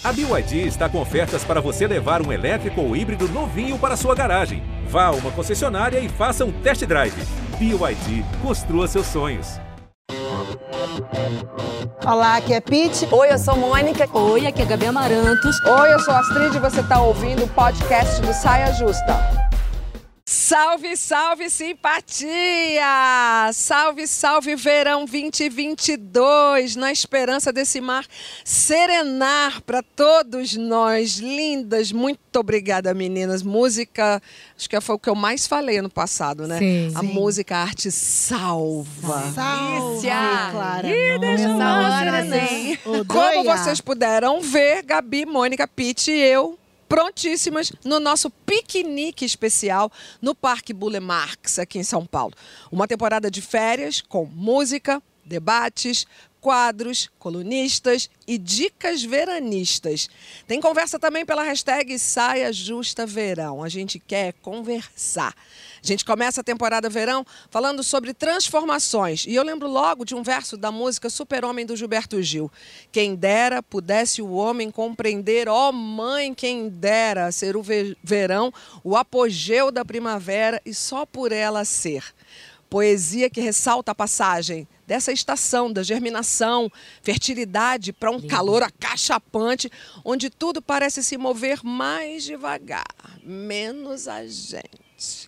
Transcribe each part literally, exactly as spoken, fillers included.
A B Y D está com ofertas para você levar um elétrico ou híbrido novinho para sua garagem. Vá a uma concessionária e faça um test drive. B Y D, construa seus sonhos. Olá, aqui é Pete. Oi, eu sou Mônica. Oi, aqui é Gabi Amarantos. Oi, eu sou Astrid e você está ouvindo o podcast do Saia Justa. Salve, salve simpatia! Salve, salve verão vinte e vinte e dois, na esperança desse mar serenar para todos nós. Lindas, muito obrigada, meninas. Música, acho que foi o que eu mais falei ano passado, né? Sim, a sim. música, a arte salva. Salve, Clara. Ih, deixa eu Nossa, serenei. Odoia. Como vocês puderam ver, Gabi, Mônica, Pete e eu prontíssimas no nosso piquenique especial no Parque Burle Marx, aqui em São Paulo. Uma temporada de férias com música, debates, quadros, colunistas e dicas veranistas. Tem conversa também pela hashtag Saia Justa Verão. A gente quer conversar. A gente começa a temporada verão falando sobre transformações. E eu lembro logo de um verso da música Super-Homem do Gilberto Gil. Quem dera pudesse o homem compreender, ó mãe, quem dera ser o verão, o apogeu da primavera e só por ela ser. Poesia que ressalta a passagem dessa estação da germinação, fertilidade para um Lindo. Calor acachapante, onde tudo parece se mover mais devagar, menos a gente.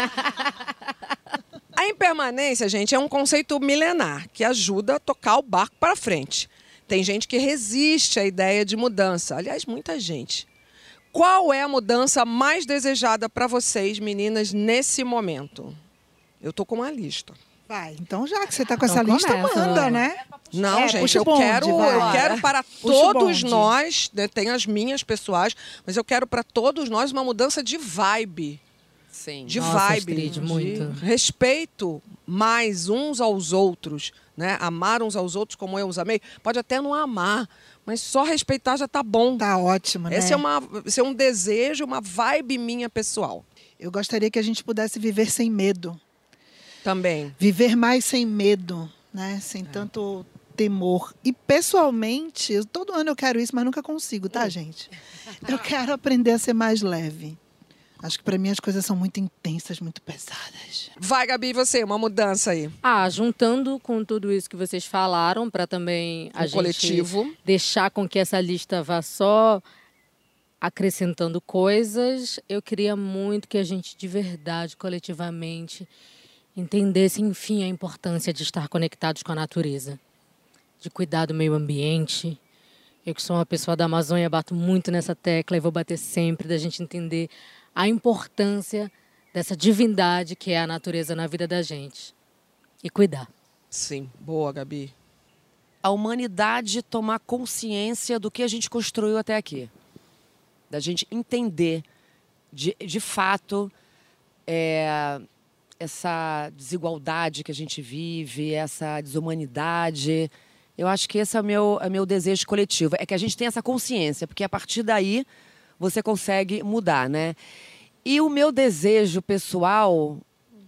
A impermanência, gente, é um conceito milenar que ajuda a tocar o barco para frente. Tem gente que resiste à ideia de mudança, aliás, muita gente. Qual é a mudança mais desejada para vocês, meninas, nesse momento? Eu tô com uma lista. Vai, então já que você tá com essa Então lista, começa, manda, vai. né? Não, É, gente, puxa eu o bonde, quero, vai. eu quero para Puxa o todos bonde. nós, né, tem as minhas pessoais, mas eu quero para todos nós uma mudança de vibe. Sim. De Nossa, vibe, Astrid, de muito. respeito mais uns aos outros, né? Amar uns aos outros como eu os amei. Pode até não amar, mas só respeitar já tá bom. Tá ótimo, né? Esse é, uma, esse é um desejo, uma vibe minha pessoal. Eu gostaria que a gente pudesse viver sem medo. Também. Viver mais sem medo, né? Sem é. tanto temor. E, pessoalmente, eu, todo ano eu quero isso, mas nunca consigo, tá, gente? Eu quero aprender a ser mais leve. Acho que para mim as coisas são muito intensas, muito pesadas. Vai, Gabi, e você? Uma mudança aí. Ah, juntando com tudo isso que vocês falaram, para também a Um gente coletivo. deixar com que essa lista vá só acrescentando coisas, eu queria muito que a gente, de verdade, coletivamente, entendesse, enfim, a importância de estar conectados com a natureza, de cuidar do meio ambiente. Eu que sou uma pessoa da Amazônia, bato muito nessa tecla e vou bater sempre, da gente entender a importância dessa divindade que é a natureza na vida da gente. E cuidar. Sim, boa, Gabi. A humanidade tomar consciência do que a gente construiu até aqui. Da gente entender, de, de fato, é, essa desigualdade que a gente vive, essa desumanidade. Eu acho que esse é o meu, é o meu desejo coletivo. É que a gente tenha essa consciência, porque a partir daí você consegue mudar, né? E o meu desejo pessoal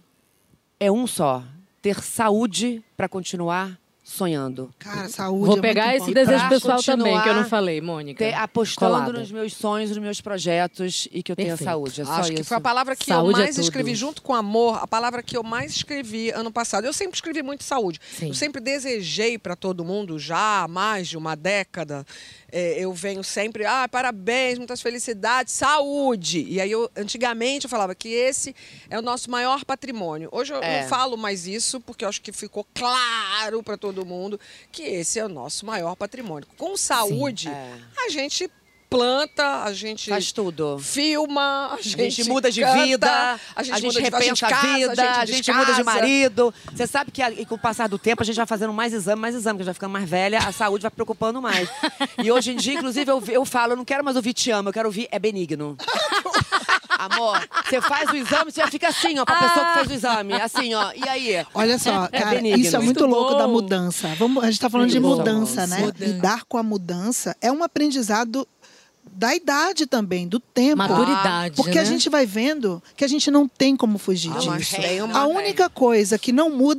é um só: ter saúde para continuar sonhando. Cara, saúde Vou é pegar muito esse importante. desejo pra pessoal também, continuar que eu não falei, Mônica. Ter, apostando Colada. nos meus sonhos, nos meus projetos e que eu tenha Perfeito. saúde. É só Acho isso. que foi a palavra que Saúde eu é mais tudo. escrevi, junto com amor, a palavra que eu mais escrevi ano passado. Eu sempre escrevi muito saúde. Sim. Eu sempre desejei para todo mundo, já há mais de uma década. É, eu venho sempre, ah, parabéns, muitas felicidades, saúde. E aí, eu, antigamente, eu falava que esse é o nosso maior patrimônio. Hoje eu É. não falo mais isso, porque eu acho que ficou claro para todo mundo que esse é o nosso maior patrimônio. Com saúde, É. a gente planta, a gente Faz tudo. filma, a A gente, gente muda de canta, vida, a gente, muda de, repensa a, casa, vida, a gente, descasa. muda de marido. Você sabe que a- e com o passar do tempo a gente vai fazendo mais exame, mais exame, que a gente vai ficando mais velha, a saúde vai preocupando mais. E hoje em dia, inclusive, eu, eu falo, eu não quero mais ouvir te amo, eu quero ouvir é benigno. Amor, você faz o exame, você já fica assim, ó, pra pessoa que fez o exame. Assim, ó, e aí? Olha só, É cara, benigno. isso é muito, Muito louco bom. da mudança. Vamos, a gente está falando de Muito bom. mudança, né? Mudança. Lidar com a mudança é um aprendizado da idade também, do tempo. Maturidade, Porque né? a gente vai vendo que a gente não tem como fugir Ah, mas disso. tem uma- A única coisa que não muda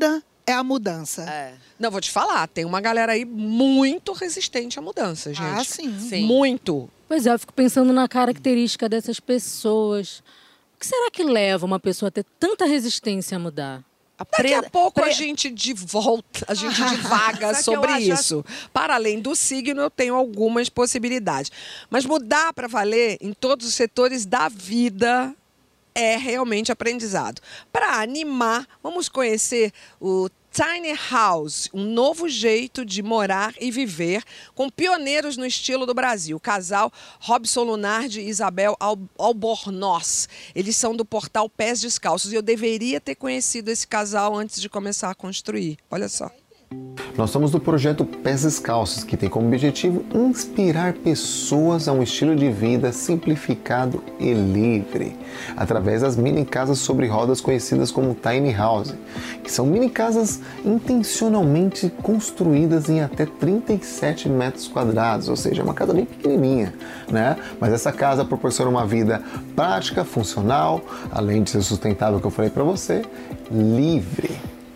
é a mudança? É. Não, vou te falar, tem uma galera aí muito resistente à mudança, gente. Ah, sim. Sim. Muito. Pois é, eu fico pensando na característica dessas pessoas. O que será que leva uma pessoa a ter tanta resistência a mudar? A Daqui pre- a pouco a pre- gente de volta, a gente divaga Sabe que sobre eu acho? isso. Para além do signo, eu tenho algumas possibilidades. Mas mudar para valer em todos os setores da vida é realmente aprendizado. Para animar, vamos conhecer o Tiny House, um novo jeito de morar e viver, com pioneiros no estilo do Brasil. O casal Robson Lunardi e Isabel Al- Albornoz. Eles são do portal Pés Descalços. E eu deveria ter conhecido esse casal antes de começar a construir. Olha só. Nós somos do projeto Pés Descalços, que tem como objetivo inspirar pessoas a um estilo de vida simplificado e livre, através das mini casas sobre rodas conhecidas como Tiny House, que são mini casas intencionalmente construídas em até trinta e sete metros quadrados, ou seja, uma casa bem pequenininha, né? Mas essa casa proporciona uma vida prática, funcional, além de ser sustentável, que eu falei para você, livre.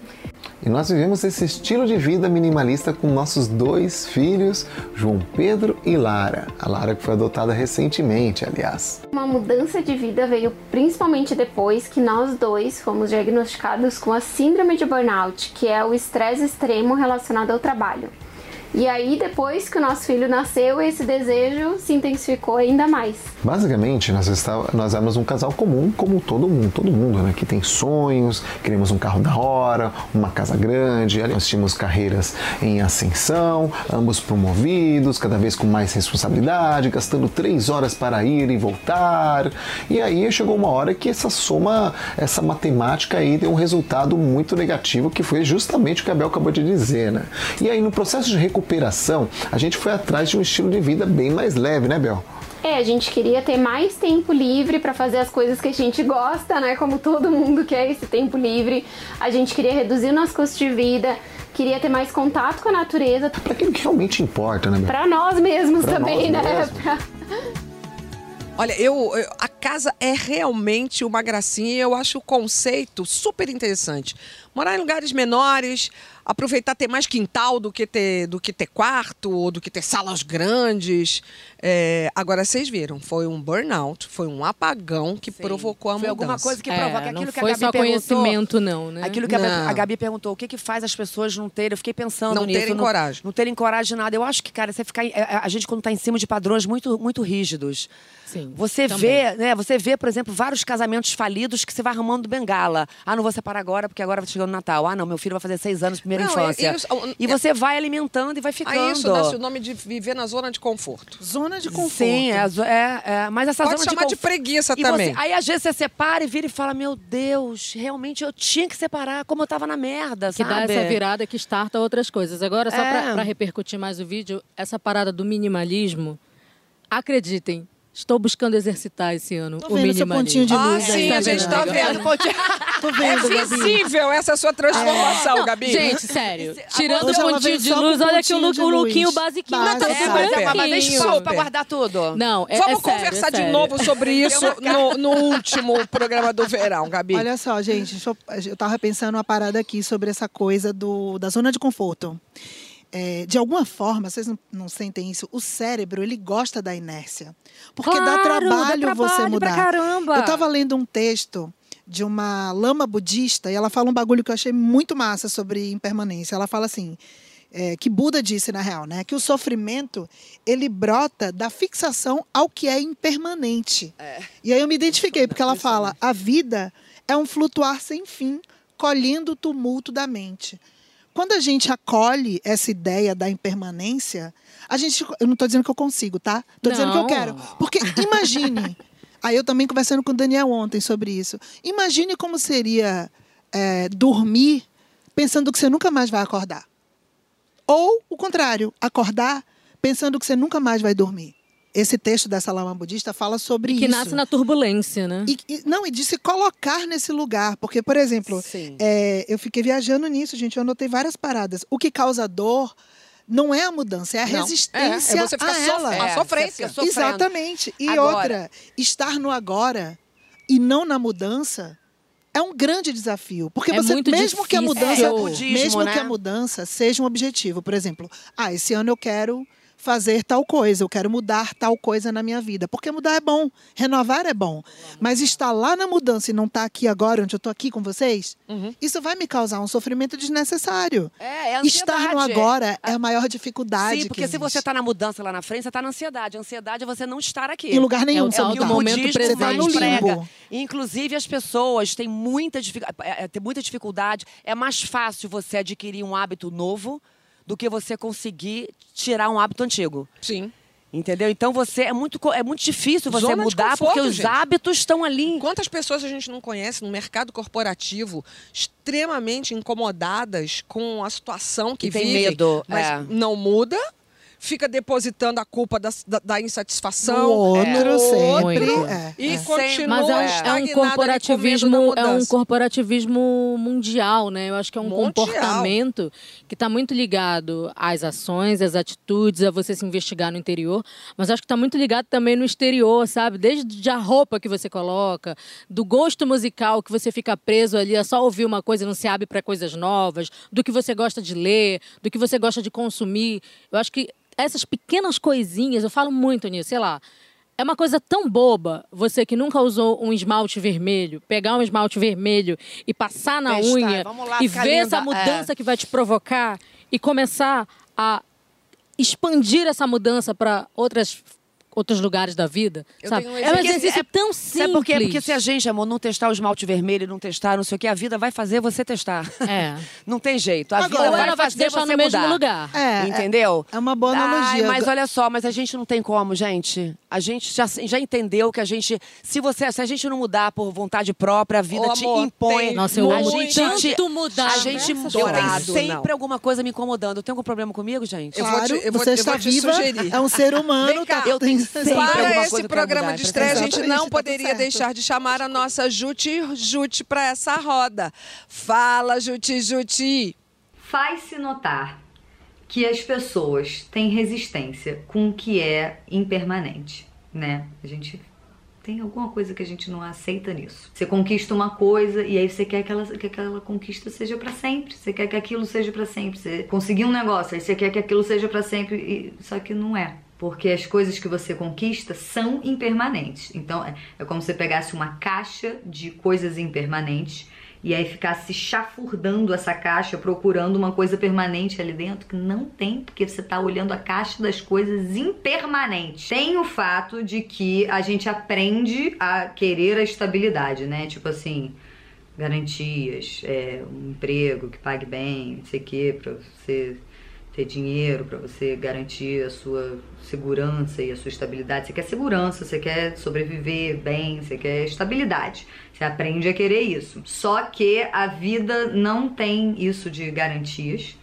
E nós vivemos esse estilo de vida minimalista com nossos dois filhos, João Pedro e Lara. A Lara que foi adotada recentemente, aliás. Uma mudança de vida veio principalmente depois que nós dois fomos diagnosticados com a síndrome de burnout, que é o estresse extremo relacionado ao trabalho. E aí, depois que o nosso filho nasceu, esse desejo se intensificou ainda mais. Basicamente, nós, está, nós éramos um casal comum, como todo mundo, todo mundo, né? Que tem sonhos, queremos um carro da hora, uma casa grande, nós tínhamos carreiras em ascensão, ambos promovidos, cada vez com mais responsabilidade, gastando três horas para ir e voltar. E aí chegou uma hora que essa soma, essa matemática aí deu um resultado muito negativo, que foi justamente o que a Bel acabou de dizer, né? E aí, no processo de recuperação, recuperação, a gente foi atrás de um estilo de vida bem mais leve, né, Bel? É, a gente queria ter mais tempo livre para fazer as coisas que a gente gosta, né? Como todo mundo quer esse tempo livre. A gente queria reduzir o nosso custo de vida, queria ter mais contato com a natureza. Para aquilo que realmente importa, né, Bel? Para nós mesmos pra também, nós né? mesmos. Pra... Olha, eu, eu- a casa é realmente uma gracinha e eu acho o conceito super interessante. Morar em lugares menores, aproveitar ter mais quintal do que ter, do que ter quarto, ou do que ter salas grandes. É, agora, vocês viram, foi um burnout, foi um apagão que Sim. provocou a Foi mudança. alguma coisa que É, provoca não aquilo que a foi Gabi só perguntou. conhecimento, não, né? Aquilo que a, Não. a Gabi perguntou, o que, que faz as pessoas não terem? Eu fiquei pensando Não nisso. terem coragem. Não terem coragem de nada. Eu acho que, cara, você ficar. em- A a gente, quando está em cima de padrões muito, muito rígidos. Sim, Você também. vê, né? Você vê, por exemplo, vários casamentos falidos que você vai arrumando bengala. Ah, não vou separar agora porque agora vai chegando o Natal. Ah, não, meu filho vai fazer seis anos, primeira Não, infância. é isso, e você vai alimentando e vai ficando. Aí isso dá o nome de viver na zona de conforto. Zona de conforto. Sim, é, a zo- é, é, mas essa Pode zona chamar de conf- preguiça E também. você- aí às vezes você separa e vira e fala: meu Deus, realmente eu tinha que separar, como eu tava na merda, Que sabe? dá essa virada que starta outras coisas. Agora, só É. para repercutir mais o vídeo, essa parada do minimalismo, acreditem, estou buscando exercitar esse ano Tô o vendo seu pontinho minimalismo. de Ah, luz aí. sim, a gente tá Gabriela. vendo. Tô É vendo, Gabi. visível essa sua transformação, Gabi. Gente, sério, tirando Hoje o ela pontinho veio de só com luz, olha aqui o, pontinho look, de o lookinho luz. basiquinho. Básico. Tá É, tudo mas, é, branquinho. mas deixa Super. pra guardar tudo. Não, é, Vamos é sério, conversar é de sério. novo sobre isso no, no último programa do verão, Gabi. Olha só, gente, deixa eu, eu tava pensando uma parada aqui sobre essa coisa do, da zona de conforto. É, de alguma forma, vocês não, não sentem isso? O cérebro, ele gosta da inércia. Porque dá Claro, trabalho, dá você trabalho mudar. pra caramba. Eu estava lendo um texto de uma lama budista e ela fala um bagulho que eu achei muito massa sobre impermanência. Ela fala assim, é, que Buda disse na real, né? Que o sofrimento, ele brota da fixação ao que é impermanente. E aí eu me identifiquei, porque ela fala, a vida é um flutuar sem fim, colhendo o tumulto da mente. Quando a gente acolhe essa ideia da impermanência, a gente. Eu não estou dizendo que eu consigo, tá? Estou dizendo que eu Não. quero. Porque imagine. Aí eu também conversando com o Daniel ontem sobre isso. Imagine como seria é, dormir pensando que você nunca mais vai acordar. Ou o contrário, acordar pensando que você nunca mais vai dormir. Esse texto dessa lama budista fala sobre Que isso. nasce na turbulência, né? E, e- não, e de se colocar nesse lugar. Porque, por exemplo, Sim. é, eu fiquei viajando nisso, gente. Eu anotei várias paradas. O que causa dor não é a mudança, é a Não. resistência É, é você ficar a sof- ela. a É, sofrência. você fica sofrendo. Exatamente. E Agora. outra, estar no agora e não na mudança é um grande desafio. Porque É você, muito mesmo que a difícil. mudança, É, o budismo, mesmo né? que a mudança seja um objetivo. Por exemplo, ah, esse ano eu quero fazer tal coisa, eu quero mudar tal coisa na minha vida. Porque mudar é bom, renovar é bom. Mas estar lá na mudança e não estar aqui agora, onde eu estou aqui com vocês, Uhum. isso vai me causar um sofrimento desnecessário. É, é ansiedade. Estar no agora é a maior dificuldade Sim, porque que se você existe. está na mudança lá na frente, você está na ansiedade. A ansiedade é você não estar aqui. Em lugar nenhum, É o você tal não que do o tá. momento budismo presente. mais no limbo. prega. Inclusive, as pessoas têm muita, dific- é, é, têm muita dificuldade. É mais fácil você adquirir um hábito novo do que você conseguir tirar um hábito antigo. Sim. Entendeu? Então, você é muito, co- é muito difícil você Zona de mudar conforto, porque os gente. hábitos estão ali. Quantas pessoas a gente não conhece no mercado corporativo extremamente incomodadas com a situação que E tem vivem, medo, mas é. não muda, fica depositando a culpa da, da, da insatisfação No outro, no sempre. outro, É, e é. continua Mas é um, é um estagnado ali, corporativismo, comendo da é um mudança. corporativismo mundial, né? Eu acho que é um Mundial. comportamento que está muito ligado às ações, às atitudes, a você se investigar no interior, mas acho que está muito ligado também no exterior, sabe? Desde a roupa que você coloca, do gosto musical que você fica preso ali, é só ouvir uma coisa e não se abre para coisas novas, do que você gosta de ler, do que você gosta de consumir. Eu acho que essas pequenas coisinhas, eu falo muito nisso, sei lá. É uma coisa tão boba, você que nunca usou um esmalte vermelho, pegar um esmalte vermelho e passar na Testar, unha vamos lá, e ficar ver linda, essa mudança é. que vai te provocar e começar a expandir essa mudança para outras outros lugares da vida, Eu sabe? tenho um É um Porque- exercício é- tão simples. Sabe por quê? Porque se a gente, amor, não testar o esmalte vermelho, não testar, não sei o que, a vida vai fazer você testar. É. Não tem jeito. A Agora, vida Ou vai ela vai te fazer deixar você no mesmo mudar. lugar. É, Entendeu? É uma boa Ai, analogia. mas olha só, mas a gente não tem como, gente. A gente já, já entendeu que a gente... Se, você, se a gente não mudar por vontade própria, a vida Ô, te amor, impõe. tem Nossa, eu a amo gente tanto mudar. A gente Essa eu tenho dourado, sempre não. alguma coisa me incomodando. Tem algum problema comigo, gente? Eu vou te- Claro, eu vou- você eu está vou te viva, sugerir. é um ser humano. Vem cá, tá- eu tenho tem- sempre alguma Para coisa esse que eu quero programa mudar, de estreia, a gente Exatamente, não tá tudo poderia certo. deixar de chamar a nossa Juti Juti para essa roda. Fala, Juti Juti. Faz-se notar que as pessoas têm resistência com o que é impermanente, né? A gente tem alguma coisa que a gente não aceita nisso. Você conquista uma coisa e aí você quer que, ela, que aquela conquista seja pra sempre. Você quer que aquilo seja pra sempre. Você conseguiu um negócio, aí você quer que aquilo seja pra sempre, e, só que não é. Porque as coisas que você conquista são impermanentes. Então, é, é como se você pegasse uma caixa de coisas impermanentes e aí ficasse chafurdando essa caixa, procurando uma coisa permanente ali dentro, que não tem, porque você está olhando a caixa das coisas impermanentes. Tem o fato de que a gente aprende a querer a estabilidade, né? Tipo assim, garantias, é, um emprego que pague bem, não sei o quê, pra você ter dinheiro, para você garantir a sua segurança e a sua estabilidade. Você quer segurança, você quer sobreviver bem, você quer estabilidade. Você aprende a querer isso. Só que a vida não tem isso de garantias,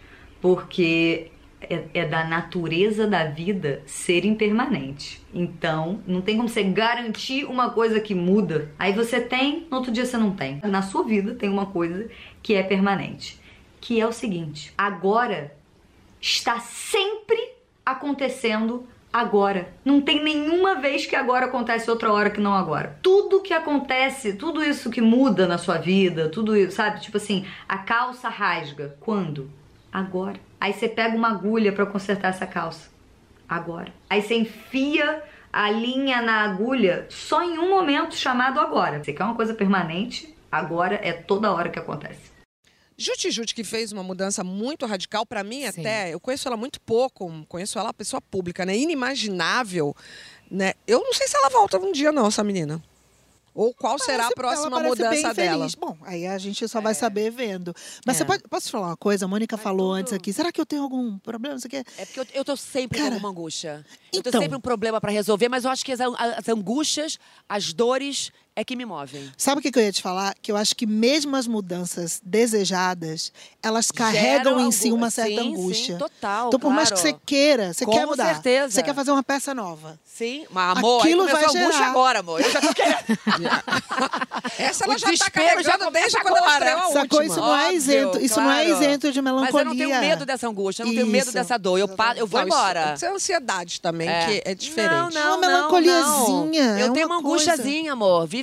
porque é, é da natureza da vida ser impermanente. Então, não tem como você garantir uma coisa que muda. Aí você tem, no outro dia você não tem. Na sua vida tem uma coisa que é permanente, que é o seguinte: agora está sempre acontecendo agora. Não tem nenhuma vez que agora acontece outra hora que não agora. Tudo que acontece, tudo isso que muda na sua vida, tudo isso, sabe? Tipo assim, a calça rasga. Quando? Agora. Aí você pega uma agulha para consertar essa calça. Agora. Aí você enfia a linha na agulha só em um momento chamado agora. Você quer uma coisa permanente? Agora é toda hora que acontece. Juti Juti, que fez uma mudança muito radical, pra mim Sim. até, eu conheço ela muito pouco, conheço ela pessoa pública, né? Inimaginável, né? Eu não sei se ela volta um dia não, essa menina. Ou qual será a Parece- próxima ela parece mudança bem dela. feliz. Bom, aí a gente só vai saber vendo. Mas É. você pode, posso te falar uma coisa? A Mônica falou antes aqui. Será que eu tenho algum problema? Não sei o quê. É porque eu, eu tô sempre Cara, com alguma angústia. Eu tô então- sempre um problema pra resolver, mas eu acho que as, as angústias, as dores é que me movem. Sabe o que que eu ia te falar? Que eu acho que mesmo as mudanças desejadas, elas carregam Geram em si angu- uma certa sim, angústia. Sim, total, Então, por mais que claro. você queira, você Com quer mudar. certeza. Você quer fazer uma peça nova. Sim, mas amor, Aquilo aí começou vai a angústia gerar. agora, amor. Eu já tô querendo. Essa ela O já tá desespero já carregando começa desde quando ela agora. estreou a Sacou? última. Isso não é Óbvio, isento, isso não é claro. isento de Mas melancolia. eu não tenho medo dessa angústia, eu não tenho medo Isso. dessa dor. Eu, pa- eu vou Não, isso- embora. Isso é ansiedade também, É. que é diferente. Não, não, Uma melancoliazinha, não. é Eu tenho uma uma angústiazinha, amor. Vive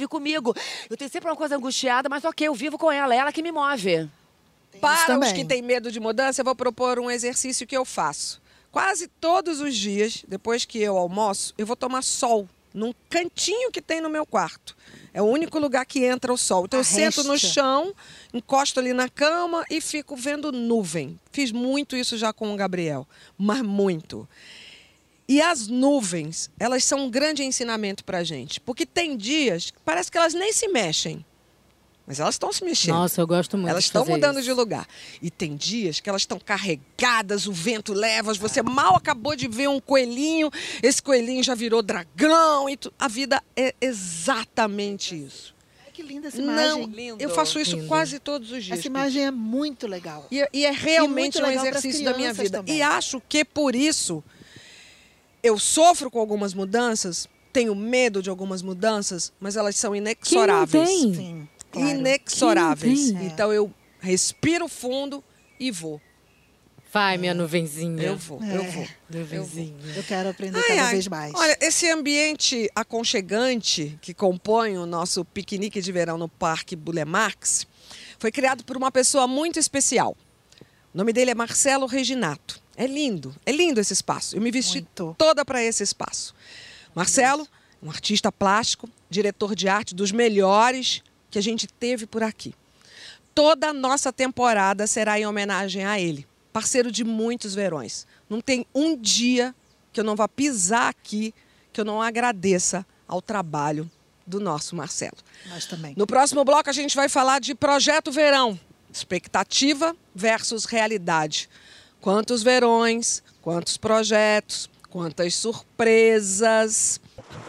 vive comigo. Eu tenho sempre uma coisa angustiada, mas ok, eu vivo com ela, é ela que me move. Para os que têm medo de mudança, eu vou propor um exercício que eu faço. Quase todos os dias, depois que eu almoço, eu vou tomar sol num cantinho que tem no meu quarto. É o único lugar que entra o sol. Então, eu sento no chão, encosto ali na cama e fico vendo nuvem. Fiz muito isso já com o Gabriel, mas muito. E as nuvens, elas são um grande ensinamento para a gente. Porque tem dias que parece que elas nem se mexem. Mas elas estão se mexendo. Nossa, eu gosto muito Elas de estão fazer mudando isso. de lugar. E tem dias que elas estão carregadas, o vento leva, você mal acabou de ver um coelhinho, esse coelhinho já virou dragão. E tu... A vida é exatamente isso. Ai, que linda essa imagem. Não, eu faço isso Lindo. quase todos os dias. Essa imagem é muito legal. E, e é realmente E muito um legal pras exercício da minha crianças vida. também. E acho que por isso eu sofro com algumas mudanças, tenho medo de algumas mudanças, mas elas são inexoráveis. Quem não tem? Sim, claro. Inexoráveis. Quem não tem? Então eu respiro fundo e vou. Vai, minha nuvenzinha. Eu vou, eu É. vou. Nuvenzinha. Eu quero aprender Ai, cada ai. vez mais. Olha, esse ambiente aconchegante que compõe o nosso piquenique de verão no Parque Burle Marx foi criado por uma pessoa muito especial. O nome dele é Marcelo Reginato. É lindo, é lindo esse espaço. Eu me vesti Muito. toda para esse espaço. Marcelo, um artista plástico, diretor de arte dos melhores que a gente teve por aqui. Toda a nossa temporada será em homenagem a ele, parceiro de muitos verões. Não tem um dia que eu não vá pisar aqui que eu não agradeça ao trabalho do nosso Marcelo. Nós também. No próximo bloco a gente vai falar de Projeto Verão, expectativa versus realidade. Quantos verões, quantos projetos, quantas surpresas.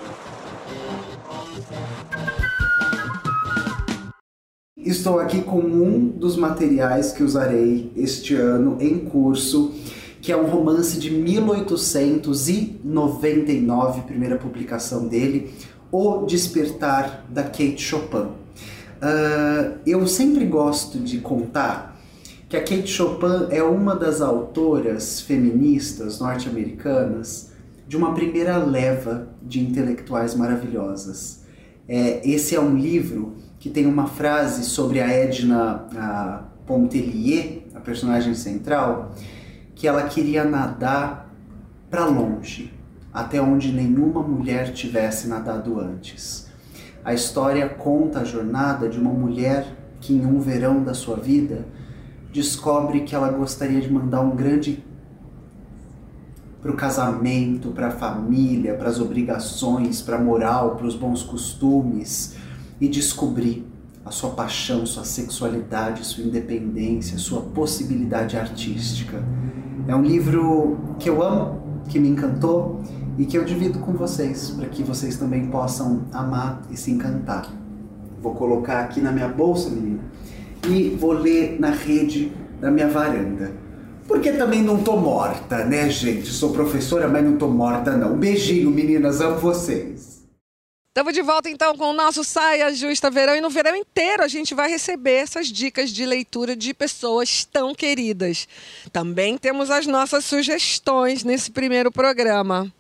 Estou aqui com um dos materiais que usarei este ano em curso, que é um romance de mil oitocentos e noventa e nove, primeira publicação dele, O Despertar, da Kate Chopin. Uh, eu sempre gosto de contar que a Kate Chopin é uma das autoras feministas norte-americanas de uma primeira leva de intelectuais maravilhosas. É, esse é um livro que tem uma frase sobre a Edna a Pontellier, a personagem central, que ela queria nadar para longe, até onde nenhuma mulher tivesse nadado antes. A história conta a jornada de uma mulher que em um verão da sua vida descobre que ela gostaria de mandar um grande para o casamento, para a família, para as obrigações, para a moral, para os bons costumes, e descobrir a sua paixão, sua sexualidade, sua independência, sua possibilidade artística. É um livro que eu amo, que me encantou e que eu divido com vocês, para que vocês também possam amar e se encantar. Vou colocar aqui na minha bolsa, menina, e vou ler na rede da minha varanda. Porque também não tô morta, né, gente? Sou professora, mas não tô morta, não. Um beijinho, meninas. Amo vocês. Estamos de volta, então, com o nosso Saia Justa Verão. E no verão inteiro a gente vai receber essas dicas de leitura de pessoas tão queridas. Também temos as nossas sugestões nesse primeiro programa.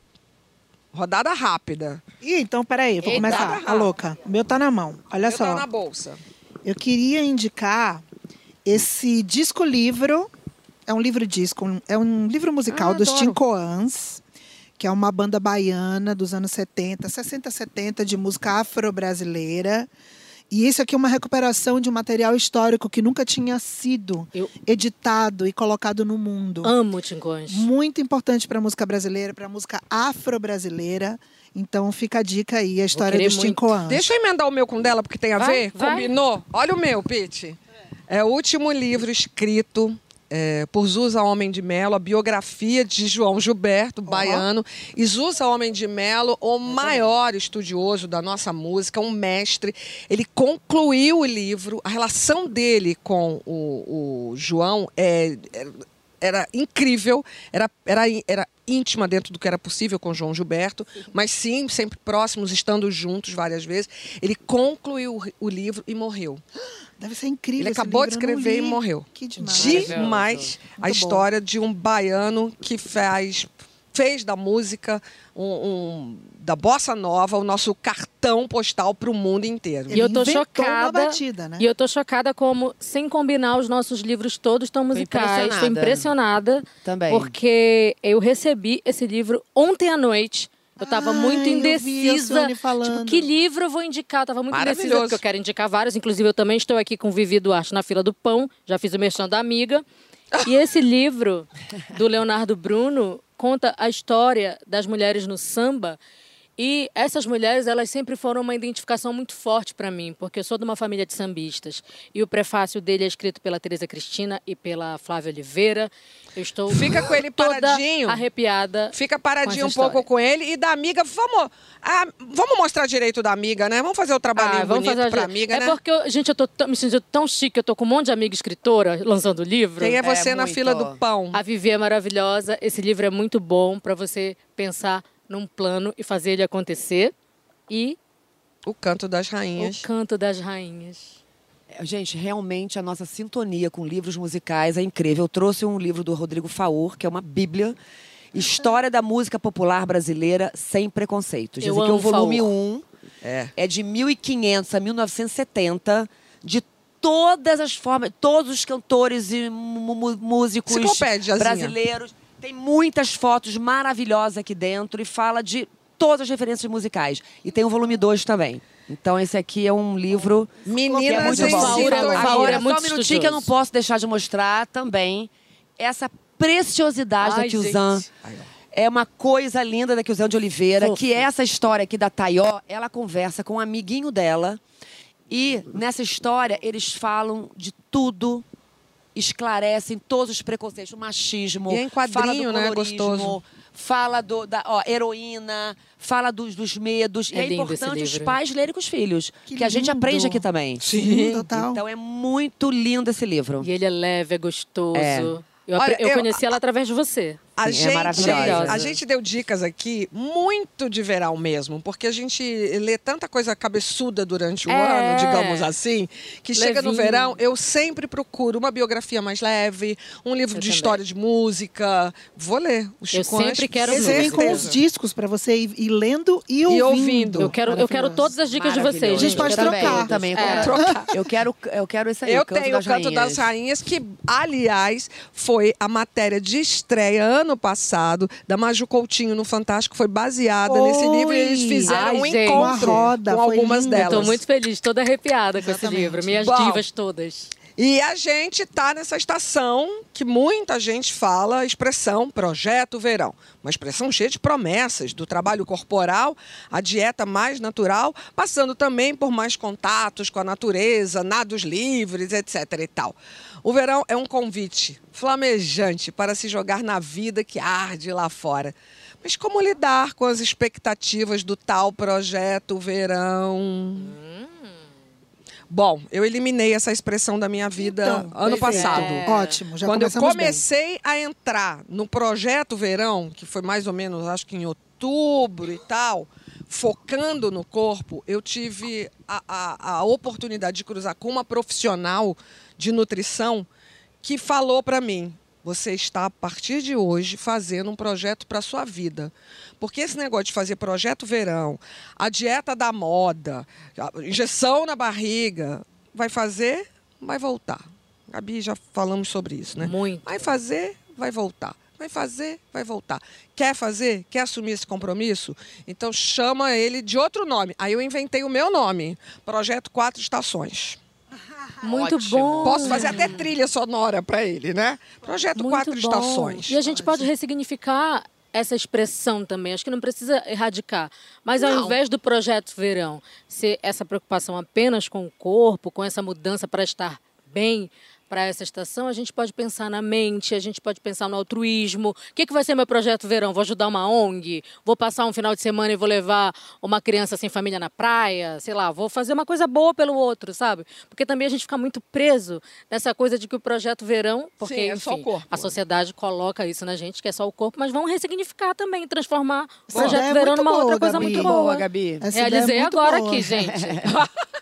Rodada rápida. Ih, então, peraí, vou Eita. começar. Rodada A louca. O meu tá na mão. Olha Eu só. tô na bolsa. Eu queria indicar esse disco-livro. É um livro-disco, é um livro musical Ah, dos adoro. Tincoãs, que é uma banda baiana dos anos setenta, sessenta, setenta, de música afro-brasileira. E isso aqui é uma recuperação de um material histórico que nunca tinha sido Eu editado e colocado no mundo. amo Tincoãs. Muito importante para a música brasileira, para a música afro-brasileira. Então fica a dica aí, a história querer dos muito. Tincoãs. Deixa eu emendar o meu com dela, porque tem a Vai, ver. vai. Combinou? Olha o meu, Pete. É o último livro escrito é, por Zusa Homem de Melo, a biografia de João Gilberto, baiano. E Zusa Homem de Melo, o maior estudioso da nossa música, um mestre. Ele concluiu o livro. A relação dele com o, o João é... é era incrível, era, era, era íntima dentro do que era possível com João Gilberto, mas sim, sempre próximos, estando juntos várias vezes. Ele concluiu o livro e morreu. Deve ser incrível. Ele esse acabou de livro, eu não escrever e li. morreu. Que demais. Demais a Muito história de um baiano que faz fez da música, um, um, da bossa nova, o nosso cartão postal para o mundo inteiro. E eu tô inventou chocada. uma batida, né? E eu tô chocada como, sem combinar, os nossos livros todos tão musicais. Tô impressionada. impressionada. Também. Porque eu recebi esse livro ontem à noite. Eu tava Ai, muito eu vi a indecisa. Sônia falando. Tipo, que livro eu vou indicar? Eu tava muito indecisa, Maravilhoso. porque eu quero indicar vários. Inclusive, eu também estou aqui com o Vivi Duarte na fila do pão. Já fiz o merchan da amiga. E esse livro, do Leonardo Bruno, conta a história das mulheres no samba. E essas mulheres, elas sempre foram uma identificação muito forte para mim, porque eu sou de uma família de sambistas. E o prefácio dele é escrito pela Tereza Cristina e pela Flávia Oliveira. Eu estou Fica com ele toda paradinho. arrepiada. Fica paradinho com um essa pouco história. com ele. E da amiga, vamos, ah, vamos mostrar direito da amiga, né? Vamos fazer o trabalhinho Ah, vamos bonito fazer pra a- amiga, é né? porque, eu- gente, eu tô tão- me sentindo tão chique, eu tô com um monte de amiga escritora lançando livro. Quem é você É na muito. fila do pão? A Vivi é maravilhosa, esse livro é muito bom para você pensar num plano e fazer ele acontecer. E O Canto das o Rainhas. Canto das Rainhas. É, gente, realmente a nossa sintonia com livros musicais é incrível. Eu trouxe um livro do Rodrigo Faur, que é uma bíblia. História da música popular brasileira sem preconceitos. Eu Dizem que amo o volume Faur. um É. é de mil e quinhentos a mil novecentos e setenta, de todas as formas, todos os cantores e mu- mu- músicos Enciclopédiazinha. brasileiros. Tem muitas fotos maravilhosas aqui dentro e fala de todas as referências musicais. E tem o volume dois também. Então esse aqui é um livro que é Meninas muito em bom. Faur é- sintonia. Faur Agora, é muito só um minutinho que eu não estudioso. posso deixar de mostrar também essa preciosidade Ai, da Kizan. gente. É uma coisa linda da Kizan de Oliveira, Fofo. que é essa história aqui da Taió, ela conversa com um amiguinho dela e nessa história eles falam de tudo, esclarecem todos os preconceitos, o machismo, E é em fala do quadrinho, né? colorismo, Gostoso. fala do, da ó, heroína, fala dos, dos medos. É e é lindo esse importante os livro. pais lerem com os filhos, que, Que a gente lindo. aprende aqui também. Sim, total. Então é muito lindo esse livro. E ele é leve, é gostoso. É. Eu, Olha, apre- eu eu- conheci ela através de você. A Sim, é gente, maravilhosa. a gente deu dicas aqui muito de verão mesmo, porque a gente lê tanta coisa cabeçuda durante o É. ano, digamos assim, que chega no Levinho. verão, eu sempre procuro uma biografia mais leve, um livro Eu de também. história de música. Vou ler. O Eu Chico sempre Antes, quero Esse vem com certeza. os discos para você ir, ir lendo e ouvindo. E ouvindo. Eu quero, eu quero Maravilhoso. todas as dicas de vocês. Maravilhoso. A gente pode eu também, trocar. Eu também É. quero trocar. Eu quero, eu quero esse aí, Eu o Canto tenho das o Canto Rainhas. das Rainhas, que, aliás, foi a matéria de estreia ano passado da Maju Coutinho no Fantástico, foi baseada Foi. nesse livro e eles fizeram Ai, um gente. encontro Uma roda, com foi algumas lindo. Eu delas. tô muito feliz, toda arrepiada com esse Exatamente. livro. Minhas Bom. divas todas. E a gente tá nessa estação que muita gente fala a expressão Projeto Verão. Uma expressão cheia de promessas, do trabalho corporal, a dieta mais natural, passando também por mais contatos com a natureza, nados livres, etc e tal. O verão é um convite flamejante para se jogar na vida que arde lá fora. Mas como lidar com as expectativas do tal Projeto Verão? Bom, eu eliminei essa expressão da minha vida Então, ano perfeito. passado. É. Ótimo, já Quando eu começamos bem. comecei a entrar no Projeto Verão, que foi mais ou menos, acho que em outubro e tal, focando no corpo, eu tive a, a, a oportunidade de cruzar com uma profissional de nutrição que falou para mim: você está, a partir de hoje, fazendo um projeto para a sua vida. Porque esse negócio de fazer projeto verão, a dieta da moda, a injeção na barriga, vai fazer, vai voltar. Gabi, já falamos sobre isso, né? Muito. Vai fazer, vai voltar. Vai fazer, vai voltar. Quer fazer? Quer assumir esse compromisso? Então chama ele de outro nome. Aí eu inventei o meu nome. Projeto Quatro Estações. Muito Ótimo. bom. Posso fazer até trilha sonora para ele, né? Projeto Muito Quatro bom. Estações. E a gente pode ressignificar essa expressão também. Acho que não precisa erradicar. Mas ao Não. invés do projeto verão ser essa preocupação apenas com o corpo, com essa mudança para estar bem para essa estação, a gente pode pensar na mente, a gente pode pensar no altruísmo. O que, que vai ser meu projeto verão? Vou ajudar uma O N G? Vou passar um final de semana e vou levar uma criança sem família na praia? Sei lá, vou fazer uma coisa boa pelo outro, sabe? Porque também a gente fica muito preso nessa coisa de que o projeto verão, porque Sim, é enfim, só o corpo. a sociedade coloca isso na gente, que é só o corpo, mas vamos ressignificar também, transformar o Essa projeto ideia é verão muito numa boa, outra coisa Gabi. muito Boa, boa. Gabi. Essa ideia é Realizei muito agora boa. aqui, gente.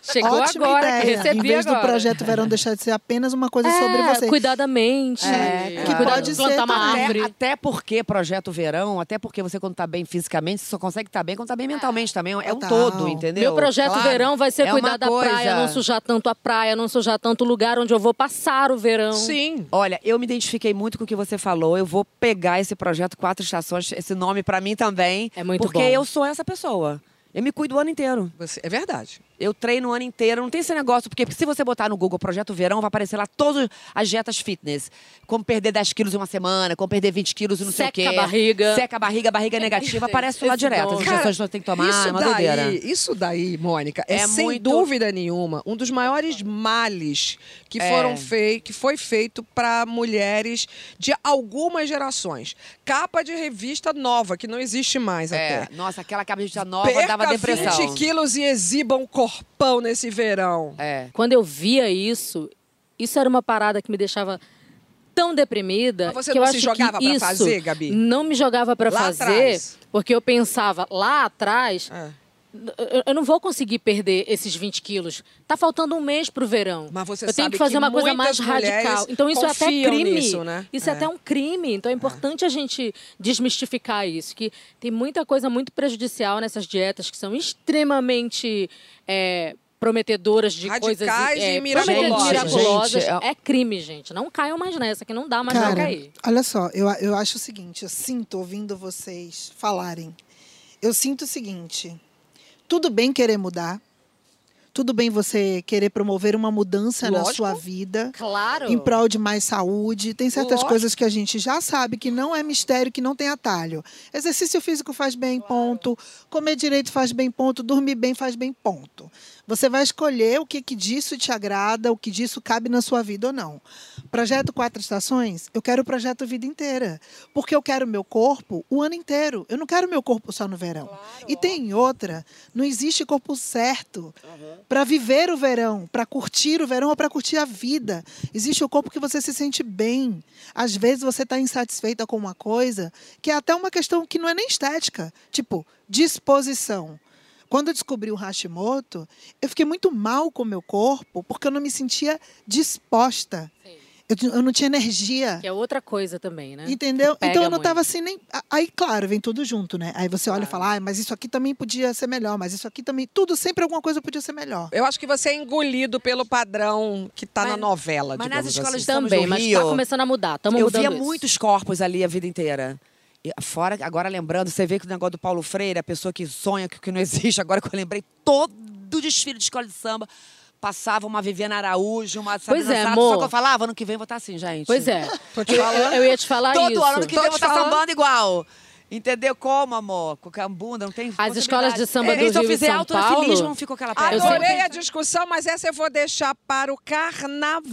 Chegou Ótima agora, ideia. que recebi Em vez agora. do projeto Verão deixar de ser apenas uma coisa É, sobre você. cuidar da mente. É, que claro. pode ser plantar uma também. árvore. Até, até porque projeto verão, até porque você quando tá bem fisicamente, você só consegue estar bem quando tá bem mentalmente também. É um Total. todo, entendeu? Meu projeto Claro. verão vai ser É cuidar uma da coisa. praia, não sujar tanto a praia, não sujar tanto o lugar onde eu vou passar o verão. Sim. Olha, eu me identifiquei muito com o que você falou. Eu vou pegar esse projeto Quatro Estações, esse nome pra mim também. É muito porque bom. eu sou essa pessoa. Eu me cuido o ano inteiro. Você, é verdade. Eu treino o ano inteiro. Não tem esse negócio, porque se você botar no Google Projeto Verão, vai aparecer lá todas as dietas fitness. Como perder dez quilos em uma semana, como perder vinte quilos e não sei o Seca quê. a barriga. Seca a barriga, barriga negativa, aparece lá Esse direto. dom. As Cara, injeções que você tem que tomar, isso é uma daí, doideira. Isso daí, Mônica, é, É sem muito- dúvida nenhuma um dos maiores males que É. foram fei que foi feito para mulheres de algumas gerações. Capa de revista nova, que não existe mais É, até. nossa, aquela cabeça nova Perca dava depressão. vinte quilos e exiba um corpão nesse verão. É. Quando eu via isso, isso era uma parada que me deixava tão deprimida. Mas você que não eu se acho jogava que pra isso fazer, Gabi? Não me jogava pra Lá fazer, atrás. porque eu pensava lá atrás. É. Eu- Eu não vou conseguir perder esses vinte quilos. Tá faltando um mês pro verão. Mas você eu tenho sabe que fazer que uma coisa mais muitas mulheres radical. Então isso é até confiam crime. nisso, né? Isso é. É. até um crime. Então é importante a gente desmistificar isso. Que tem muita coisa muito prejudicial nessas dietas que são extremamente é, prometedoras de coisas Radicais é, e miraculosas. prometedoras, miraculosas. Gente, é- É crime, gente. Não caiam mais nessa, que não dá mais pra Cara, cair. olha só, eu, eu acho o seguinte, eu sinto ouvindo vocês falarem. Eu sinto o seguinte, tudo bem querer mudar, tudo bem você querer promover uma mudança na Lógico. sua vida, Claro. em prol de mais saúde. Tem certas Lógico. coisas que a gente já sabe que não é mistério, que não tem atalho. Exercício físico faz bem, ponto. Comer direito faz bem, ponto. Dormir bem faz bem, ponto. Você vai escolher o que, que disso te agrada, o que disso cabe na sua vida ou não. Projeto Quatro Estações, eu quero o projeto vida inteira. Porque eu quero meu corpo o ano inteiro. Eu não quero meu corpo só no verão. E tem outra, não existe corpo certo para viver o verão, para curtir o verão ou para curtir a vida. Existe o corpo que você se sente bem. Às vezes você está insatisfeita com uma coisa que é até uma questão que não é nem estética. Tipo, disposição. Quando eu descobri o Hashimoto, eu fiquei muito mal com o meu corpo porque eu não me sentia disposta. Eu, eu não tinha energia. Que é outra coisa também, né? Entendeu? Que pega Então eu não muito. estava assim nem. Aí, claro, vem tudo junto, né? Aí você olha e fala, ah, mas isso aqui também podia ser melhor, mas isso aqui também. Tudo, sempre alguma coisa podia ser melhor. Eu acho que você é engolido pelo padrão que tá Mas- na novela, mas nas digamos escolas assim. de samba Também, do mas Rio, tá começando a mudar. Estamos eu mudando via isso. muitos corpos ali a vida inteira. E fora, agora lembrando, você vê que o negócio do Paulo Freire, a pessoa que sonha que, que não existe, agora que eu lembrei, todo desfile de escola de samba passava uma Viviane Araújo, uma Pois Sabrina é, Sato. amor. Só que eu falava, ano que vem eu vou estar assim, gente. Pois é. Tô te Eu, falando. eu ia te falar Todo isso. ano que Tô vem eu vou te estar falando. sambando igual. Entendeu como, amor? Com a bunda, não tem As escolas de samba do Se eu Rio e fizer São autofilismo, Paulo- não ficou aquela pedra. Eu Adorei sempre- a discussão, mas essa eu vou deixar para o carnaval.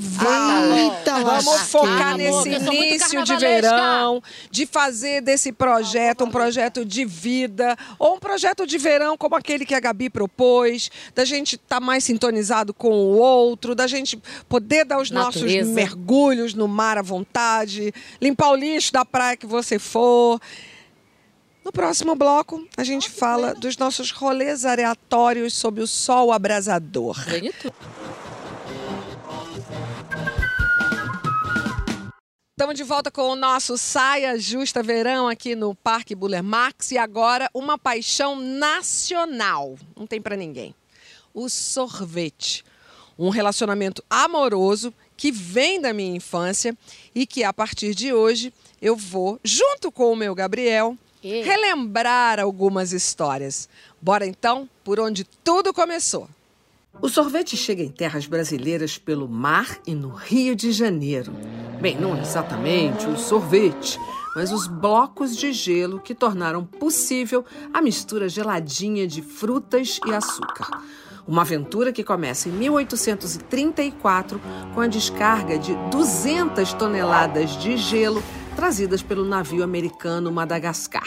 Eita, Vamos lasqueira. focar amor, nesse eu sou muito início de carnavalesca. verão, de fazer desse projeto um projeto de vida, ou um projeto de verão como aquele que a Gabi propôs, da gente estar mais sintonizado com o outro, da gente poder dar os nossos Natureza. mergulhos no mar à vontade, limpar o lixo da praia que você for. No próximo bloco, a gente fala dos nossos rolês aleatórios sob o sol abrasador. Bonito. Estamos de volta com o nosso Saia Justa Verão aqui no Parque Buller Marx e agora uma paixão nacional. Não tem pra ninguém. O sorvete. Um relacionamento amoroso que vem da minha infância e que a partir de hoje eu vou, junto com o meu Gabriel, E? relembrar algumas histórias. Bora então por onde tudo começou. O sorvete chega em terras brasileiras pelo mar e no Rio de Janeiro. Bem, não exatamente o sorvete, mas os blocos de gelo que tornaram possível a mistura geladinha de frutas e açúcar. Uma aventura que começa em mil oitocentos e trinta e quatro com a descarga de duzentas toneladas de gelo trazidas pelo navio americano Madagascar.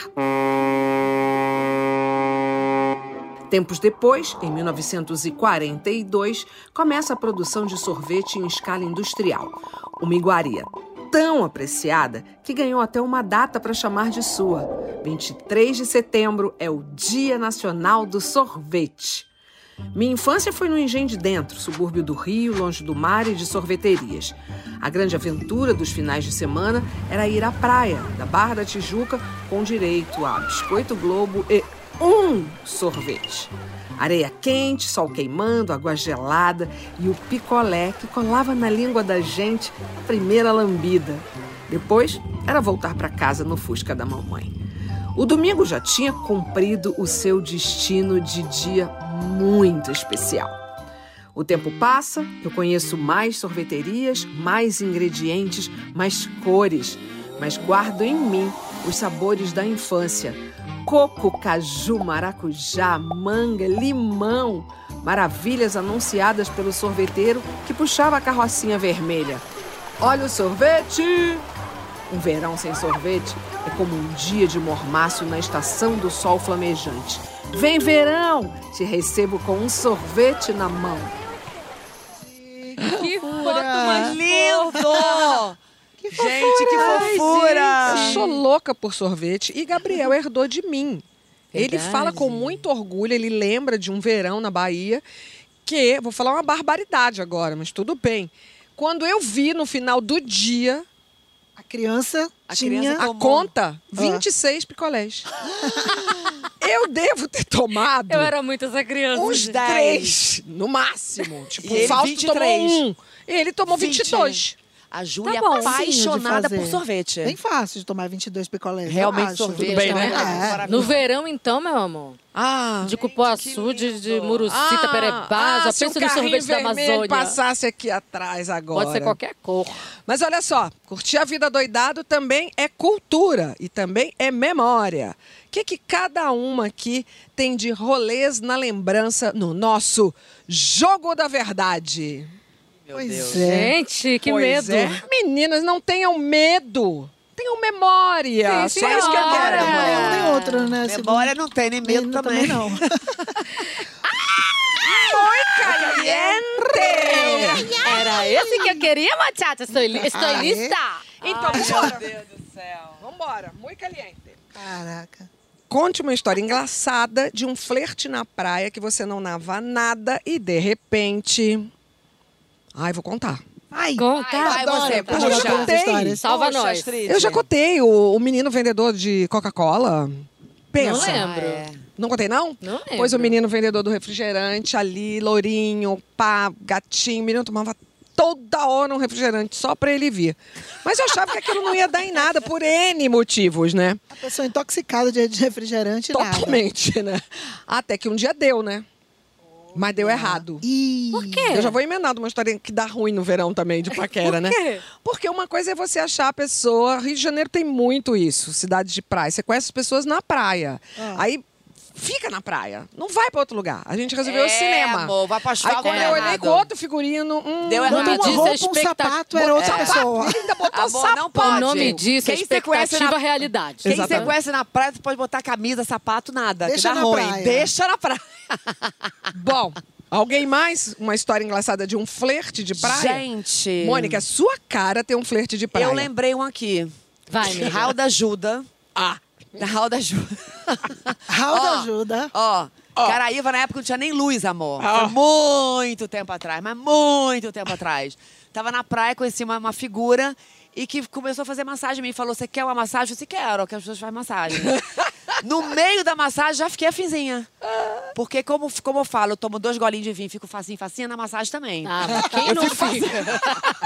Tempos depois, em mil novecentos e quarenta e dois, começa a produção de sorvete em escala industrial. Uma iguaria tão apreciada que ganhou até uma data para chamar de sua. vinte e três de setembro é o Dia Nacional do Sorvete. Minha infância foi no Engenho de Dentro, subúrbio do Rio, longe do mar e de sorveterias. A grande aventura dos finais de semana era ir à praia, da Barra da Tijuca, com direito a biscoito Globo e um sorvete. Areia quente, sol queimando, água gelada e o picolé que colava na língua da gente a primeira lambida. Depois era voltar para casa no Fusca da mamãe. O domingo já tinha cumprido o seu destino de dia muito especial. O tempo passa, eu conheço mais sorveterias, mais ingredientes, mais cores, mas guardo em mim os sabores da infância. Coco, caju, maracujá, manga, limão. Maravilhas anunciadas pelo sorveteiro que puxava a carrocinha vermelha. Olha o sorvete! Um verão sem sorvete é como um dia de mormaço na estação do sol flamejante. Vem verão! Te recebo com um sorvete na mão. Que foto mais lindo! Que Gente, que fofura! Ai, eu sou louca por sorvete e Gabriel herdou de mim. Ele Verdade. fala com muito orgulho, ele lembra de um verão na Bahia que, vou falar uma barbaridade agora, mas tudo bem. Quando eu vi no final do dia, A criança A tinha... criança a tomou. conta, vinte e seis picolés. Eu devo ter tomado Eu era muito essa criança. uns gente. três, no máximo. Tipo, E ele o Fausto vinte e tomou três. um. Ele tomou vinte e dois. A Júlia Tá bom, é apaixonada sim, de por fazer. sorvete. Bem fácil de tomar vinte e dois picolés. eu Realmente acho. sorvete. Tudo bem, né? É. No verão, então, meu amor. Ah, De cupuaçu, de, de murucita, perebá. ah, Já se pensa um no carrinho sorvete da vermelho Amazônia. passasse aqui atrás agora. Pode ser qualquer cor. Mas olha só, curtir a vida doidado também é cultura e também é memória. O que, que cada uma aqui tem de rolês na lembrança no nosso Jogo da Verdade? Meu Pois Deus. é. Gente, que Pois medo. é. Meninas, não tenham medo. Tenham memória. Sim, Só isso que eu senhora. quero. Não, É. não tem outra, né? Memória não tem, nem medo Segundo- também. não. Caliente! Era esse que eu queria, Machata. Estou, li- estou Ah, é? lista. Então, Ai, bora. meu Deus do céu. Vambora. Muito caliente. Caraca. Conte uma história engraçada de um flerte na praia que você não nava nada e, de repente... Ai, vou contar. Ai, Conta. Vai você, eu puxa. adoro essas histórias. Salva Puxa, nós. Astrid. Eu já contei o, o menino vendedor de Coca-Cola. Pensa. Não lembro. Ah, é. Não contei, não? Não lembro. Pois o menino vendedor do refrigerante ali, lourinho, pá, gatinho. O menino tomava toda hora um refrigerante só pra ele vir. Mas eu achava que aquilo não ia dar em nada por N motivos, né? A pessoa intoxicada de de refrigerante, nada. Totalmente, né? Até que um dia deu, né? Mas deu errado. Ih, Por quê? Eu já vou emendando uma história que dá ruim no verão também, de paquera, né? Por quê? Porque uma coisa é você achar a pessoa... Rio de Janeiro tem muito isso, cidade de praia. Você conhece as pessoas na praia. Ah. Aí fica na praia. Não vai pra outro lugar. A gente resolveu É, o cinema. amor, vai pra Aí asfalto, quando deu eu olhei errado. com outro figurino... Hum, Deu botou errado. uma disso é roupa, um expecta- sapato, era outra É. pessoa. Ainda botou Amor, sapato. não pode. O nome disso é Quem você conhece expectativa na- realidade. Quem Exatamente. você conhece na praia, você pode botar camisa, sapato, nada. Deixa que dá na ruim. praia. Deixa na praia. Bom, alguém mais? Uma história engraçada de um flerte de praia? Gente. Mônica, é sua cara tem um flerte de praia. Eu lembrei um aqui. Vai, amiga. Raul da Ajuda. Ah, Raul da Ajuda. Raul Ó, ajuda. Ó, Caraíva na época não tinha nem luz, amor. Ó. Foi muito tempo atrás, mas muito tempo atrás. Tava na praia, conheci uma, uma figura e que começou a fazer massagem. Me falou, você quer uma massagem? Eu disse, quero, que as pessoas fazem massagem. No meio da massagem, já fiquei afinzinha. Porque, como, como eu falo, eu tomo dois golinhos de vinho, fico facinho, facinha, na massagem também. Ah, mas quem não fica?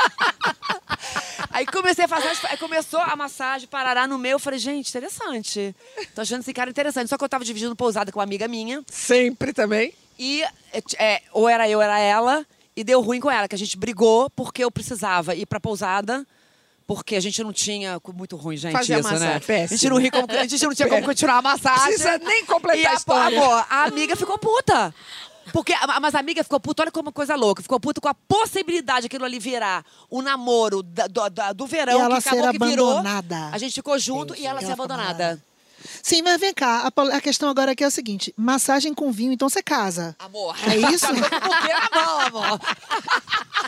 Aí comecei a fazer, aí começou a massagem, parará no meu. Eu falei, gente, interessante. Tô achando esse cara interessante. Só que eu tava dividindo pousada com uma amiga minha. sempre também. E é, ou era eu, ou era ela. E deu ruim com ela, que a gente brigou porque eu precisava ir pra pousada. Porque a gente não tinha... Muito ruim, gente, Fazer a isso, massagem, né? péssimo. A gente não, ri como, a gente não tinha como continuar a massagem. Precisa nem completar E a história. Amor, a amiga ficou puta. Porque, a- mas a amiga ficou puta, olha como coisa louca. Ficou puta com a possibilidade de aquilo ali virar o namoro da- do, da- do verão, E ela que acabou ser que virou. abandonada. A gente ficou junto e ela ser Ela ficou abandonada. Sim, mas vem cá. A, pol- a questão agora aqui é o seguinte. Massagem com vinho, então você casa. Amor. É isso? Por que na mão, amor?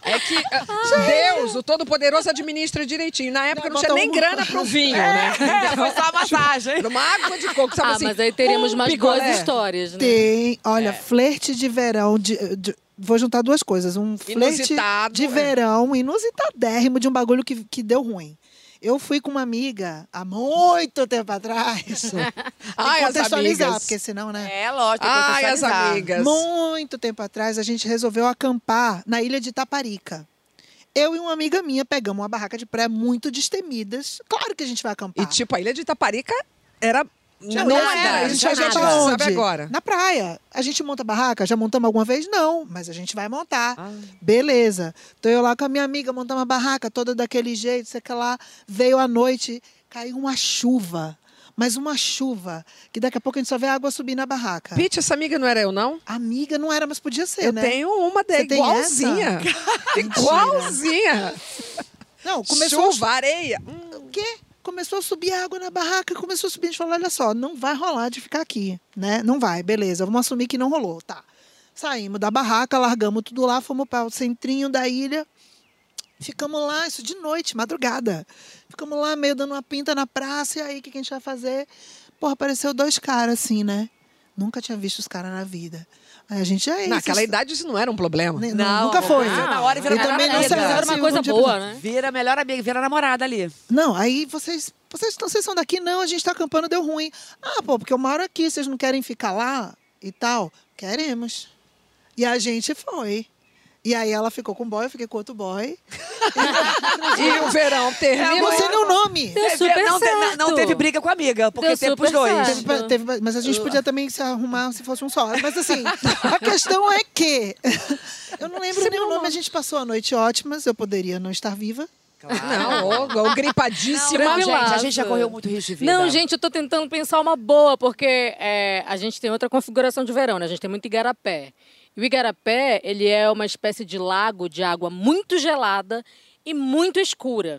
É que uh, Deus, o Todo-Poderoso, administra direitinho. Na época não, não tinha nem um... grana pro vinho, né? É, foi só a massagem. Uma água de coco, sabe ah, assim? mas aí teríamos um mais picolé. boas histórias, né? Tem, olha, É. flerte de verão, de, de, vou juntar duas coisas. Um flerte Inusitado, de é. verão, inusitadérrimo, de um bagulho que, que deu ruim. Eu fui com uma amiga há muito tempo atrás. Ai, Tem as que contextualizar, amigas. porque senão, né? É, lógico. tem que Ai, as contextualizar. amigas. Muito tempo atrás, a gente resolveu acampar na ilha de Itaparica. Eu e uma amiga minha pegamos uma barraca de praia muito destemidas. Claro que a gente vai acampar. E tipo, a ilha de Itaparica era... Não, não nada. era, A gente já vai nada. pra onde? Sabe agora? Na praia. A gente monta barraca? Já montamos alguma vez? Não, mas a gente vai montar. Ah. Beleza. Tô eu lá com a minha amiga, montamos uma barraca toda daquele jeito, sei que lá. Veio a noite, caiu uma chuva. Mas uma chuva, que daqui a pouco a gente só vê a água subir na barraca. Pete, essa amiga não era eu, não? Amiga não era, mas podia ser, Eu né? tenho uma dela, Você tem igualzinha. Igualzinha. Não, começou Chuva, areia. a... O quê? Começou a subir água na barraca, começou a subir. A gente falou, olha só, não vai rolar de ficar aqui, né? Não vai, beleza, vamos assumir que não rolou, tá. Saímos da barraca, largamos tudo lá, fomos para o centrinho da ilha. Ficamos lá, isso de noite, madrugada. Ficamos lá, meio dando uma pinta na praça, e aí, o que, que a gente vai fazer? Porra, apareceu dois caras assim, né? Nunca tinha visto os caras na vida. Aí a gente, aí, Naquela vocês- idade isso não era um problema. Não, Não, nunca foi. não, na hora vira Eu também melhor não sei amiga. Era uma se coisa um dia- boa, né? Vira melhor amiga, vira namorada ali. Não, aí vocês, vocês, não, vocês são daqui? Não, a gente tá acampando, deu ruim. Ah, pô, porque eu moro aqui, vocês não querem ficar lá e tal? Queremos. E a gente foi. E aí ela ficou com um boy, eu fiquei com outro boy. E o verão terminou. Eu não sei nem o nome. Deu Você super vê, não, te- certo. não teve briga com a amiga, porque Deu teve pros super dois. certo. Teve- teve- mas a gente podia também se arrumar se fosse um só. Mas assim, a questão é que... Eu não lembro nem o nome, a gente passou a noite ótimas, eu poderia não estar viva. Não, ô, ô, gripadíssima. Não, gente, a Tranquilaço. gente já correu muito risco de vida. Não, gente, eu tô tentando pensar uma boa, porque é, a gente tem outra configuração de verão, né? A gente tem muito igarapé. E o igarapé, ele é uma espécie de lago de água muito gelada e muito escura.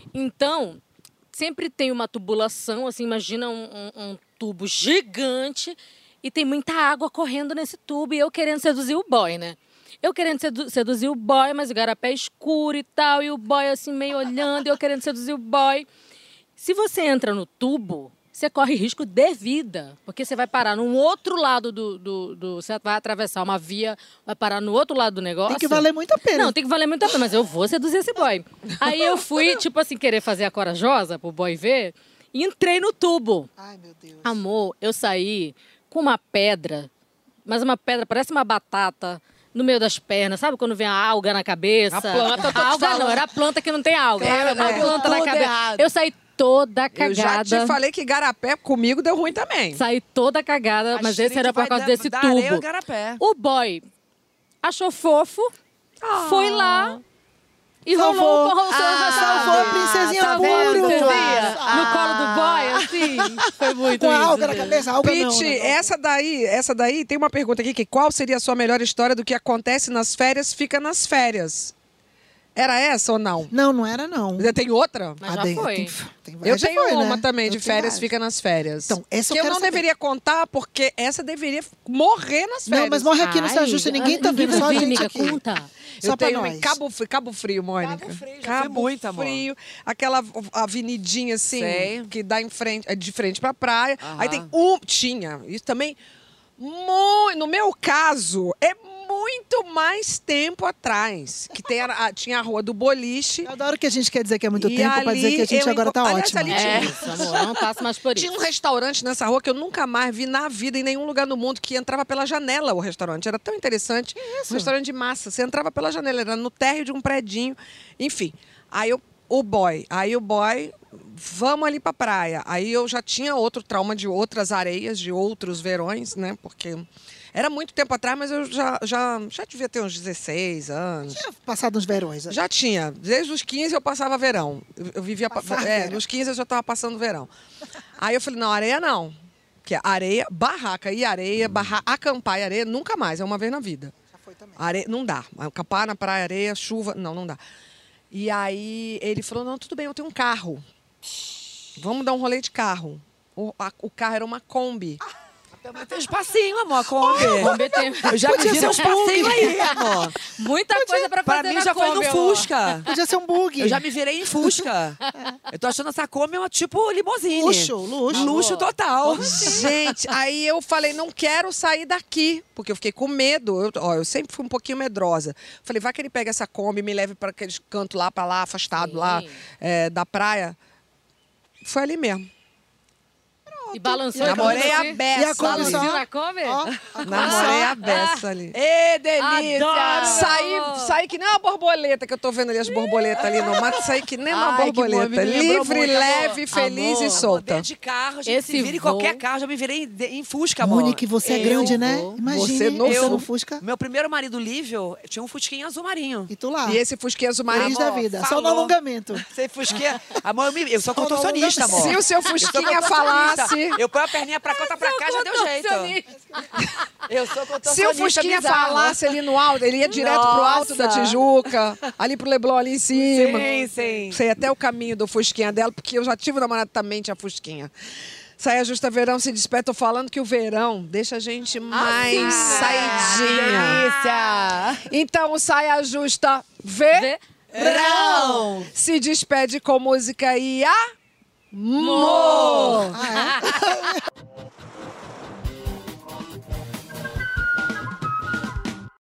Então, sempre tem uma tubulação, assim, imagina um, um- um tubo gigante e tem muita água correndo nesse tubo e eu querendo seduzir o boy, né? Eu querendo sedu- seduzir o boy, mas o igarapé é escuro e tal, e o boy assim meio olhando, e eu querendo seduzir o boy. Se você entra no tubo, você corre risco de vida, porque você vai parar no outro lado do, do, do... Você vai atravessar uma via, vai parar no outro lado do negócio. Tem que valer muito a pena. Não, tem que valer muito a pena, mas eu vou seduzir esse boy. Aí eu fui, tipo assim, querer fazer a corajosa pro boy ver, e entrei no tubo. Ai, meu Deus. Amor, eu saí com uma pedra, mas uma pedra, parece uma batata, no meio das pernas. Sabe quando vem a alga na cabeça? A planta, tô A te alga falando. não, era a planta que não tem alga. Era, a né? planta na Tudo cabeça. errado. Eu saí toda Eu cagada. já te falei que garapé comigo deu ruim também. Saí toda cagada, A mas esse gente era por vai causa da- desse da areia ao tubo. igarapé. O boy achou fofo, foi lá e Salvou. rolou, rolou, Ah, salvou a princesinha tá vendo, puro. princesinha? Ah. No colo do boy, assim. Foi muito Com a isso, alga na gente. cabeça, a alga não. Pete, né? essa daí, essa daí tem uma pergunta aqui que qual seria a sua melhor história do que acontece nas férias, fica nas férias? Era essa ou não? Não, não era não. Você tem outra? Mas Ah, já tem- foi. tem- tem Eu várias, já tenho foi, uma né? também Eu de tenho férias, várias. fica nas férias. Então, essa eu que eu quero não saber. deveria contar, porque essa deveria morrer nas férias. Não, mas morre aqui, não se Ai, ajusta, ninguém tá ninguém vendo, só a vai ver, gente amiga, aqui. conta. Eu Só pra tenho uma em nós. Cabo, Fri- Cabo Frio, Mônica. Cabo Frio, já Cabo fui muito, amor. Frio, aquela avenidinha assim, Sei. que dá em frente, é de frente pra praia. Aham. Aí tem um, tinha, isso também, mu- no meu caso, é muito mais tempo atrás, que tem a- a- tinha a rua do boliche. Eu adoro que a gente quer dizer que é muito E tempo pra dizer que a ali gente eu agora tá enco- Aliás, ótima. ali É tinha- isso, amor, não passo mais por isso. Tinha um restaurante nessa rua que eu nunca mais vi na vida, em nenhum lugar no mundo, que entrava pela janela o restaurante. Era tão interessante. Um restaurante de massa. Você entrava pela janela, era no térreo de um predinho. Enfim. Aí eu, o boy. Aí o boy, vamos ali pra praia. Aí eu já tinha outro trauma de outras areias, de outros verões, né? Porque era muito tempo atrás, mas eu já, já, já devia ter uns dezesseis anos. Tinha passado uns verões. né? Já tinha. Desde os quinze eu passava verão. Eu, eu vivia. pa- Passar é, verão. nos quinze eu já estava passando verão. Aí eu falei, não, areia não. Que é areia, barraca e areia, barra, acampar e areia, nunca mais, é uma vez na vida. Já foi também. Areia, não dá. Acampar na praia, areia, chuva, não, não dá. E aí ele falou, não, tudo bem, eu tenho um carro. Vamos dar um rolê de carro. O, a- o carro era uma Kombi. Tem um espacinho, amor, a Kombi. Kombi tem... Eu já Podia me vi ser um um espacinho aí, amor. Muita coisa pra fazer Pra mim na já foi Kombi, no amor. Fusca. Podia ser um bug. Eu já me virei em Fusca. Eu tô achando essa Kombi uma tipo limousine. Luxo, luxo. Luxo total. Gente, aí eu falei, não quero sair daqui, porque eu fiquei com medo. Eu, ó, eu sempre fui um pouquinho medrosa. Falei, vai que ele pega essa Kombi e me leve para aqueles cantos lá, para lá, afastado Sim. lá é, da praia. Foi ali mesmo. E balançou. Namorei a E a beça Kombi ali. só- Balançou na Kombi? Ó, a Namorei a beça ali. Ê, delícia! Adoro! Saí, saí que nem uma borboleta, que eu tô vendo ali as borboletas ali no mato. Saí que nem uma Ai, que bom, borboleta. me lembrou Livre, muito, amor. leve, feliz Amor. e solta. Dentro de carro, a gente Esse se vira em voo- qualquer carro. Já me virei em, em Fusca, amor. Monique, você é Eu grande, né? vou. Imagine Você no- você Eu- no Fusca Meu primeiro marido, Lívio, tinha um Fusquinha azul marinho. e tu lá. E esse fusquinha azul marinho. Feliz da amor, vida. Só falou. no alongamento. Você Fusquinha... Amor, eu, me... eu sou Só no contorcionista, amor. Se o seu Eu sou fusquinha contorcionista. falasse... Eu ponho a perninha pra cá, outra pra cá, já deu jeito. Eu sou contorcionista. Se o Fusquinha bizarro. falasse ali no alto, ele ia direto pro alto da Nossa. Tijuca, ali pro Leblon ali em cima. Sim, sim. Sei até o caminho do Fusquinha dela, porque eu já tive namorado também, tinha Fusquinha. Saia Justa Verão se despede. Tô falando que o verão deixa a gente mais saidinha. Delícia! Então, o Saia Justa Verão Verão! se despede com música e amor. Ah, é?